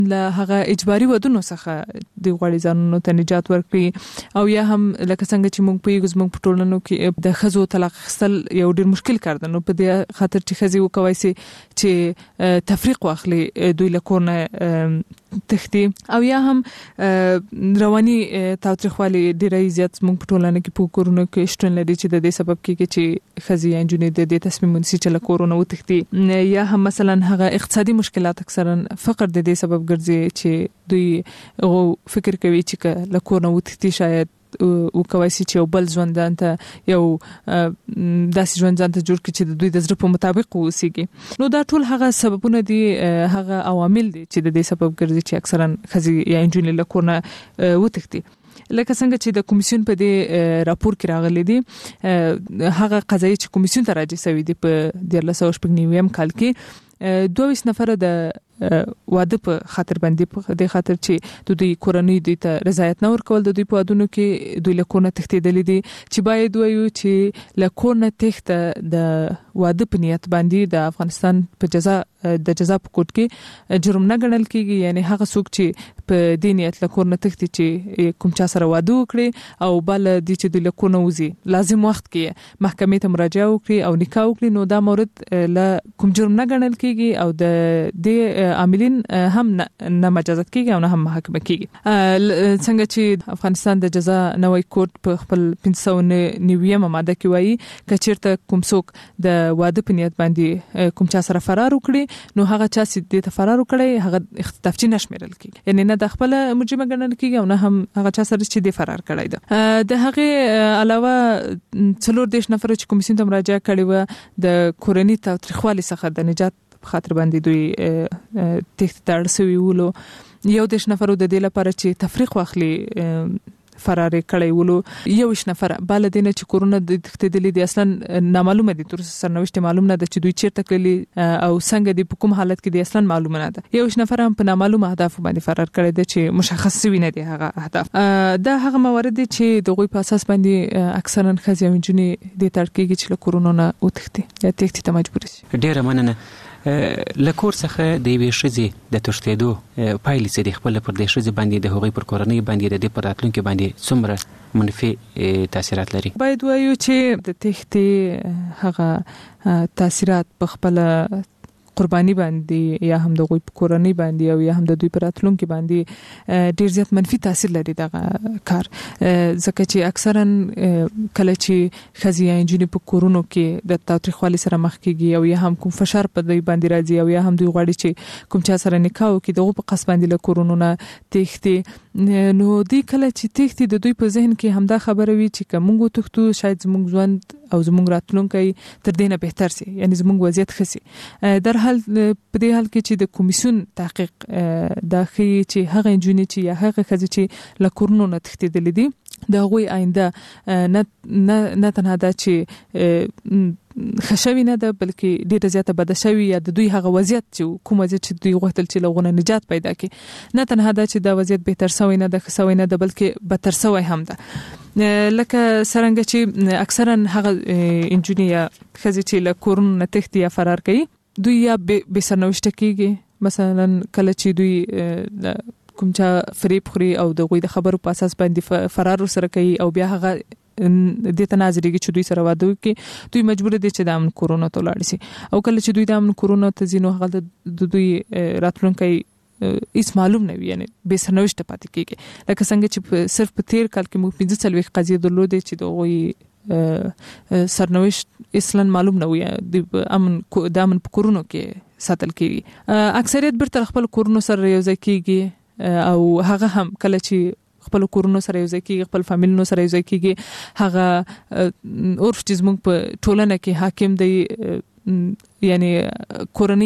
له هغه اجباري ودونو څخه د غوړي ځانونو ته نجات ورکړي او یا هم لکه څنګه چې موږ په یوه په ټولنو کې د خزو طلاق خستل یو ډیر مشکل کار ده، نو په دې خاطر چې خزي وکوي سي چې تفریق واخلي دوی له کور نه تختی او یا هم رواني تاوتریخوالي ډیره زیات موږ په ټولنه کې په کورونو کې شتون لري چې د دې سبب کېږي چې خزي یا جنې د دې تصمیم ونیسي چې له کورونو وتختی، یا هم مثلا هغه اقتصادي مشکلات اکثرا فقر د دې سبب ګرځي چې دوی فکر کوي چې له کور نه وتختی شاید او کوي چې بل ژوندان ته یو داسې ژوندان ته جوړ کړي چې د دوی د زړه په مطابق اوسيږي. نو دا ټول هغه سببونه دي، هغه عوامل دي چې د دې سبب ګرځي چې اکثرا خزي یا انجونې له کور نه وتښتي. لکه څنګه چې د کمیسیون په دې راپور کې راغلي دي، هغه قضایي چې کمیسیون ته راځي سوي دي په 1999 کال کې 22 نفر د واده په خاطر باندې د خاطر چې د دوی کورنۍ دوی ته رضایت نه ورکول د دوی په وادونو کې دوی له کور نه تښتېدل دي چې باید وایو چې له کور نه تښته د واده په نیت باندې د افغانستان په جزا په کوټ کې جرم نه ګڼل کیږي. یعنی هغه څوک چې په دې نیت له کور نه تښتي چې کوم چا سره واده وکړي او بل د چې د له کور نه وځي لازم وخت کې محکمې ته مراجعه وکړي او نکاح وکړي، نو دا مورد له کوم جرم نه ګڼل کیږي او د دې عاملین هم نه مجازات کیږي او نه هم محاکمه کیږي. څنګه چې افغانستان د جزا نوې کوټ په خپل 590 ماده کې وایي کچیرته کوم څوک د واده په نیت باندې کوم چا سره فرار وکړي نو هغه چا چې د فرار وکړي هغه اختطافچی نشمیرل کیږي، یعنی نه د خپل مجرم ګڼل کیږي او نه هم هغه چا سره چې د فرار کړی ده. د هغه علاوه 4 نفر چې کمیسیون ته مراجعه کړې و د کورنۍ تاوتریخوالي څخه د نجات په خاطر باندې دوی تښتېدل سوي ولو، 11 نفر د دې لپاره چې تفریق واخلي فرار کړی ولو، 21 نفر بل دینه چې کورونه د تښتېدلې دي اصلا نامعلومه دي، تر سرنوشت معلوم نه ده چې دوی چیرته کړي او څنګه دي په کوم حالت کې دي اصلا معلومه نه ده. 21 نفر هم په نامعلومه اهداف باندې فرار کړی دي چې مشخص شوی نه دي هغه اهداف. دا هغه موارد دي چې دغه په اساس باندې اکثرا خزي جنې د ترکیږي چې له کورونو نه وتښتي یا تښتي ته مجبور شي. ډیره مننه. لکور څخه د وی شذي د تښتېدو پایلې چې د خپل پر د شذي باندې د هغوی پر کورنۍ باندې د پراتلونکو باندې څومره منفي تاثیرات لري. باید وایو چې د تښتې هغه تاثیرات په خپل قرباني باندې یا هم د غوي کورنۍ باندې او یا هم د دوی پراتلونکو باندې ډیر زیات منفي تاثیر لري دغه کار، ځکه چې اکثرا کله چې خزي انجونې په کورونو کې د تاوتریخوالي سره مخ کیږي او یا هم کوم فشار په دوی باندې راځي او یا هم دوی غواړي چې کوم چا سره نکاح وکړي دغه په قص باندې له کورونو نه تښتي، نو دوی کله چې تښتي د دوی په ذهن کې همدا خبره وي چې کومو تښتو شاید زموږ ژوند او زموږ راتلونکي تر دې نه بهتر سي، یعنی زموږ وضعیت ښه سي. در حال په دې حال کې چې د کمیسیون تحقیق داخلي چې هغه انجونې چې یا هغه خزي چې له کورونو نه تښتېدلې دي د غوي آینده نه تنها دا چې خشوي نه ده بلکې ډیره زیاته بد شوی یا د دوی هغه وضعیت چې کوم وضعیت چې دوی غوښتل چې لغونه نجات پیدا کړي نه تنها دا چې دا وضعیت بهتر شوی نه ده خسوي نه ده بلکې بدتر شوی هم ده. لکه څنګه چې اکثرا هغه انجونې یا خزي چې له کورونو نه تښتي یا فرار کوي دوی یا به سرنوشت کیږي، مثلا کله چې دوی کوم چا فریب خوري او د غوي د خبرو په اساس باندې فرار سره کوي او بیا هغه د تنازلېږي چې دوی سره واده وکړي دوی مجبور دي چې د امن کورونو ته لاړ شي او کله چې دوی د امن کورونو ته ځینو هغه د دوی راتلونکي هیڅ معلوم نه وي، یعنی به سرنوشت پاتې کیږي. لکه څنګه چې صرف په 13 کال کې موږ 45 قضیې درلودې چې د غوي سرنوشت اصلا معلوم نه وي د امن کورونو کې ساتل کیږي. اکثریت برته خپل کورونو سره یو ځای کیږي او هغه هم کله چې خپل کورونو سره یو ځای کیږي خپل فامیلونو سره یو ځای کیږي هغه عرف چې موږ په ټولنه کې حاکم دی، یعنی کورنۍ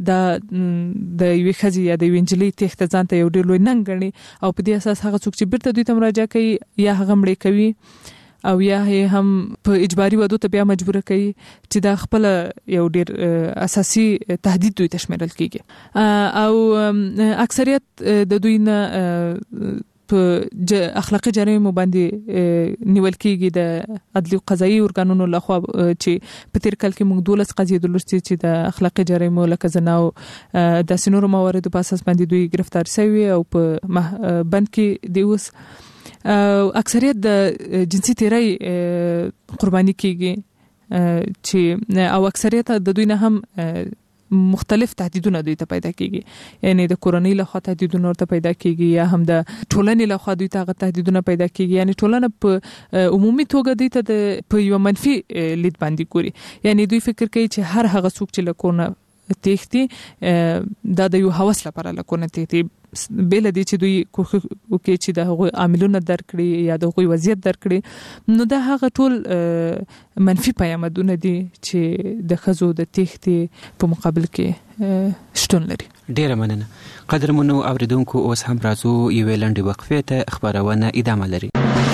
د یوې خزي یا د وینجلي تخت ځان ته یو ډیر لوی ننګ غني او په دې اساس هغه څوک چې بیرته دوی ته مراجعه کوي یا هغه مړ کوي او یا هم په اجباري ودو ته بیا مجبور کوي چې دا خپل یو ډیر اساسي تهدید دوی تشمیرل کیږي او اکثریت د دوی نه په اخلاقي جرایمو باندې نیول کیږي د عدلي او قضایي ارګانونو لخوا چې په تیر کال کې موږ 12 قضیې درلودې چې د اخلاقي جرایمو لکه زنا او د سينورو مواردو په اساس باندې دوی گرفتار شوي او په بند کې دی اوس اکثریت د جنسي تیرای قرباني کیږي چې او اکثریت د دوی نه هم مختلف تهدیدونه دوی ته پیدا کیږي یعنی د کورنۍ له خوا تهدیدونه ورته پیدا کیږي یا هم د ټولنې له خوا دوی ته تهدیدونه پیدا کیږي یعنی ټولنه په عمومي توګه دوی ته په یو منفي لید باندې ګوري یعنی دوی فکر کوي چې هر هغه څوک چې له کورنۍ تېښتي دا د یو هوس لپاره له کورنۍ تېښتي بل دي چې دوی کوښښ وکړي چې د هغوی عاملونه درکړي یا د هغوی وضعیت درکړي نو دا هغه ټول منفي پیامدونه دي چې د ښځو د تېښتې په مقابل کې شتون لري. ډیره مننه قدرمنو اوریدونکو اوس هم راځو یوې لنډې وقفې ته خبرونه ادامه لري.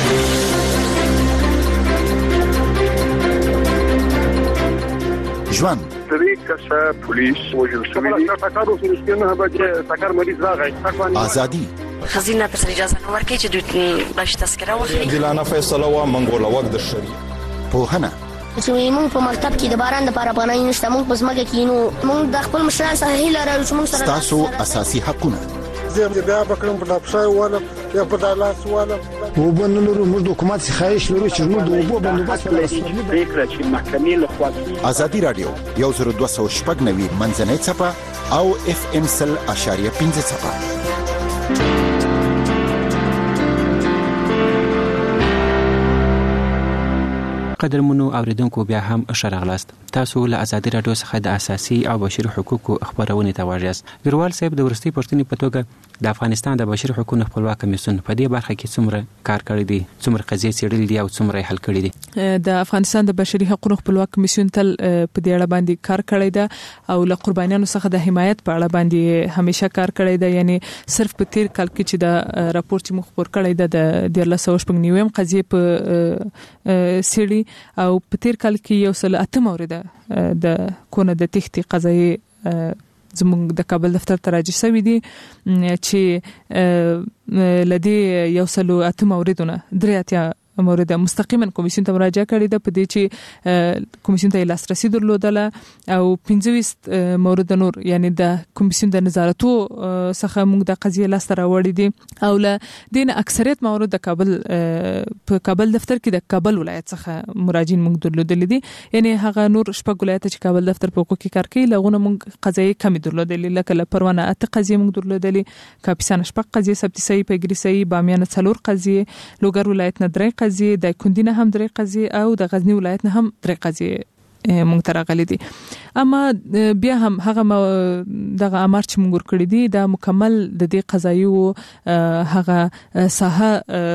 ژوند پولیس وجل شوی ازادي خزینه تر اجازه نه ورکړي چې دوی باش تذکره واخلي دلانه فیصله و منګول وخت د شری پوهنه چې موږ په مکتب کې د باران لپاره پناه نشته موږ په سمګه کې نو موږ د خپل مشران سره هیله لرو چې موږ سره تاسو اساسي حقونه زه بیا بکرم په ډاپشای والا یا په دالاس والا وبنلو موږ د حکومت څخه خواهش لرو چې موږ د اوبو بندوبست ولرو فکر چې محکمې له خوا ازادي رادیو 1290 منځنۍ صفه او اف ام سل اشاریه 15 صفه. قدرمنو اوریدونکو بیا هم شرغلاست تاسو له ازادي رادیو څخه د اساسي او بشري حقوقو خبرونه ته واجیاست. ګروال صاحب د ورستي پښتني په توګه د افغانستان د بشري حقوقو خپلواک کمیسیون په دې برخه کې څومره کار کړی دی څومره قضیې څېړلې دي او څومره حل کړی دي؟ د افغانستان د بشري حقوقو خپلواک کمیسیون تل په دې اړه باندې کار کړی دی او له قربانیانو څخه د حمایت په اړه باندې همیشه کار کړی دی یعنی صرف په تیر کال کې چې د راپور چې مخ خبر کړی دی د 1999 قضیې په سیړي او په تیر کال کې یو سل 8 مورده د کونه د تېښتې قضایي زموږ د کابل دفتر ته راجع شوی دي چې لدی یو سل 8 موردونه درېاتیا مورد مستقیما کمیسیون ته مراجعه کړې ده په دې چې کمیسیون ته لاسرسي درلودله او 25 مورد نور یعنی د کمیسیون د نظارتو څخه موږ د قضیه لاس ته راوړې دي او له دین اکثریت مورد د کابل په کابل دفتر کې د کابل ولایت څخه مراجعین موږ درلودل دي یعنی هغه نور شپږ ولایت چې کابل دفتر په حقوق کې کار کوي لغونه موږ قضیه کمی درلودل لکه پروانه اته قضیه موږ درلودلې کاپیسان شپږ قضیه سبتي سي په ګریسي بامیان څلور قضیه لوګر ولایت نه درې قضیه د کندینه هم درې قضیه او د غزنی ولایت نه هم درې قضیه مونږ ته راغلي دي اما بیا هم هغه دغه امر چې مونږ ورکړی دي دا مکمل د دې قضایو هغه ساحه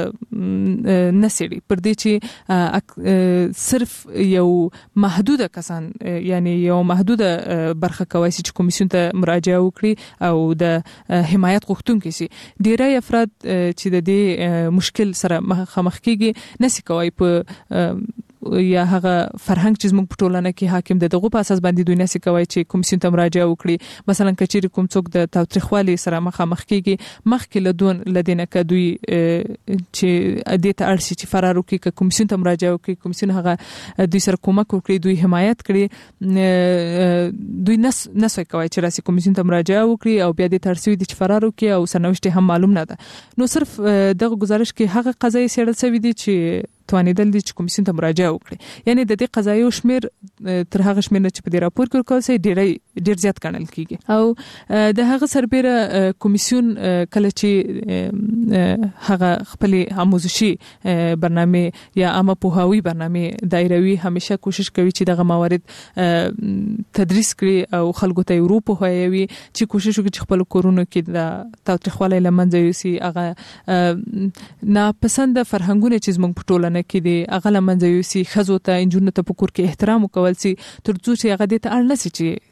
نسړي پر دې چې صرف یو محدوده کسان یعنی یو محدوده برخه کوي چې کمیسیون ته مراجعه وکړي او د حمایت غوښتونکي شي ډیری افراد چې د دې مشکل سره مخامخ کیږي نسی کوي په یا هغه فرهنګ چې موږ په ټولنه کې حاکم دغه په اساس باندې دوی نسی کوي چې کمیسیون ته مراجعه وکړي مثلا کچېری کوم څوک د تاوتریخوالي سره مخامخ کیږي مخکې لدون لدینه ک دوی چې د ته ارسي چې فرار وکړي کمیسیون ته مراجعه وکړي کمیسیون هغه دوی سره کومک وکړي دوی حمایت کړي دوی نسوي کوي چې راسي کمیسیون ته مراجعه وکړي او بیا د ترسوي د فرار وکړي او سرنوشت هم معلوم نه ده نو صرف دغه گزارش کې هغه قضایي سیړل شوی دي چې توانیدل دي چې کمیسیون ته مراجعه وکړي یعنی د دې قضایو شمیر تر هغه شمیر چې په دې راپور کې ورکول شي ډیر زیات ګڼل کیږي او د هغه سربېره کمیسیون کله چې هغه خپل آموزشي برنامه یا عامه پوهاوی برنامه دایروي همیشه کوشش کوي چې دغه موارد تدریس کړي او خلکو ته اروپا هویوي چې کوشش وکړي چې خپل کورونو کې د تاوتریخوالي لمنځه یوسي هغه ناپسند فرهنګونه چې موږ په ټولنه کې دي هغه لمنځه یوسي خزو ته انجونو ته په کور کې احترام وکول سي ترڅو چې هغه د ته اړ نشي چې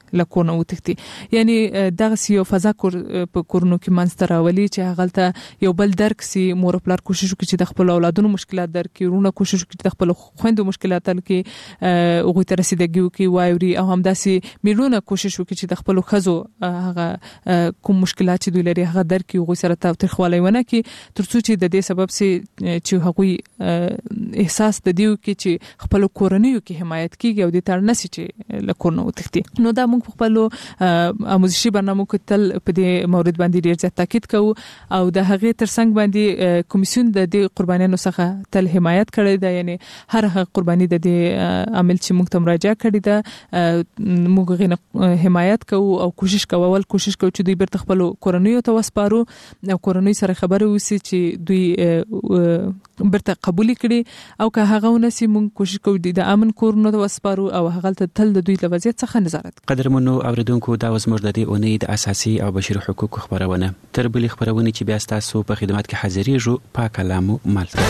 لکونه وتښتي. یعنی دغه یو فضا په کورونو کې منځته راولي چې هغه یو بل درک سي. مور پلار کوشش وکړي چې د خپل اولادونو مشکلات درک کړي، ورونه کوشش وکړي چې د خپل خويندو مشکلات حل کړي، هغه ته رسیدګي وکړي واوري، او همداسې میلونه کوشش وکړي چې د خپل خزو هغه کوم مشکلات چې دوی لري هغه درک کړي، هغه سره تاوتریخوالی ونه کړي، ترڅو چې د دې سبب سي چې هغه احساس د دیو کې چې خپل کورنیو کې حمایت کیږي او د تړ نسی چې لکونه وتښتي. نو دا موږ خپل آموزشي برنامو کې تل په دې مورید باندې ډیر ځات تاکید کوو او د هغه ترڅنګ باندې کمیسیون د دې قربانیانو څخه تل حمایت کړی دی. یعنی هر هغه قرباني د دې عمل چې موږ ته مراجعه کړی ده موږ غوښنه حمایت کوو او کوشش کوو چې دوی برته خپل کورنیو ته وسپارو او کورنۍ سره خبرې وسی چې دوی برته قبول کړي او که هغه ونسي موږ کوشش کوو د امن کورونو ته وسپارو او هغه تل د دوی له وضعیت څخه نظارت. قدرمنو اوریدونکو دا وزمر د دې اونۍ د اساسي او بشري حقوقو خبرونه تر بلې خبرونه چې بیا تاسو په خدمت کې حاضرېږو په کلامو مالته.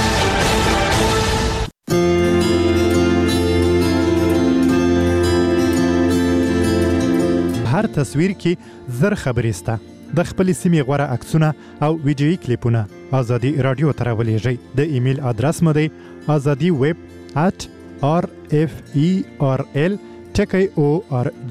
هر تصویر کې زر خبرې سته. د خپل سیمې غوړه عکسونه او ویډیويي کلیپونه ازادي رادیو ته راولېږئ. د ایمیل ادرس مو دی azadi@rferl.org.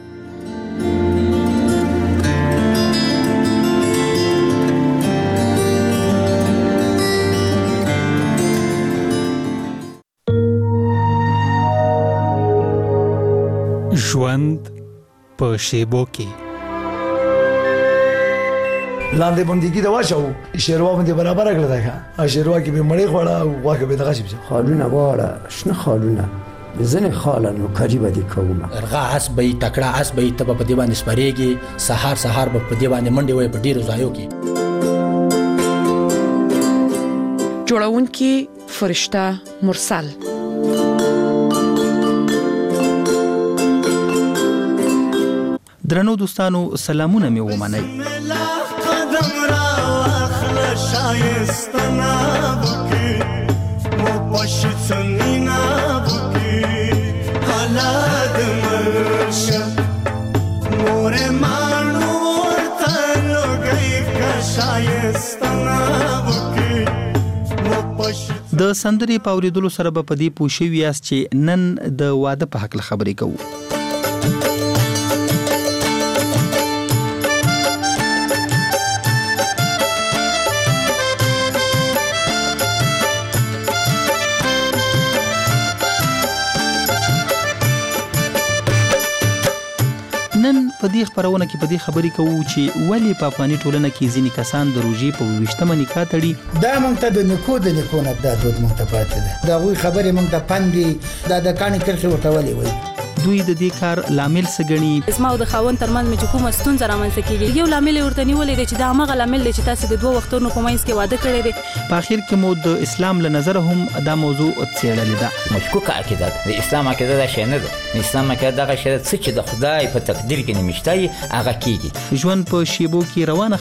ژوند په شیبو کې لاندې بندګي دا واچو شیروا باندې برابر کړل دا شیروا کې به مړې خوړه او واکه به دغه شي خالونه واړه شنه خالونه ځنه خالانو کاجی باندې کومه ارغا اس به تکړه اس به تب په دی باندې سپریږي سحر به په دی باندې منډي وي په ډیرو ځایو کې جوړون کې فرشتہ مرسل. درنو دوستانو سلامونه مې ومنئ. قدم را اخلا شایستنا بکی مو پشتنینا بکی حالات مرشا مور مانو ورتنو گئی کا شایستنا بکی مو پشت. د سندري پاوریدلو سره په دې پوښي ویاس چې نن د واده په حق خبرې کوو. نن په دې خبرونه کې په دې خبرې کوو چې ولی په افغاني ټولنه کې ځینې کسان د روژې په 20مه نکاح تړي. دا مونږ ته د نکو نه د دود مونږ ته پاتې ده. دا غوي خبرې مونږ ته پندي دا د کاني کرخي ورته ولي وي. دوی د دې کار لامل سګني اسما او د خاون ترمن مې کومه ستونزه رامنځته کیږي. یو لامل ورته نیولې دی چې دا هغه لامل دی چې تاسو د دوه وختونو په منځ کې واده کړی دی. په اخر کې مو د اسلام له نظر هم دا موضوع څېړلې ده. مشکوکه عقیده د اسلام عقیده دا شی نه ده. اسلام عقیده دا شی چې د خدای په تقدیر کې نمشته هغه کیږي. ژوند په شیبو کې روانه